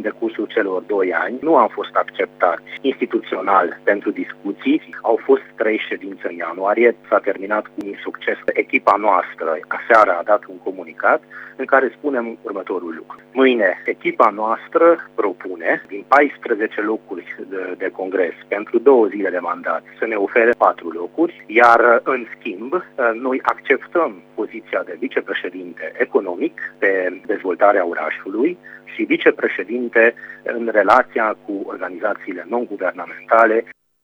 în decursul celor 2 ani. Nu am fost acceptați instituțional pentru discuții. Au fost 3 ședințe în ianuarie, s-a terminat cu un succes. Echipa noastră aseară a dat un comunicat în care spunem următorul lucru. Mâine, echipa noastră propune din 14 locuri de congres pentru 2 zile de mandat să ne ofere 4 locuri, iar în schimb noi acceptăm poziția de vicepreședinte economic pe dezvoltarea orașului și vicepreședinte în relația cu organizațiile non-guvernamentale.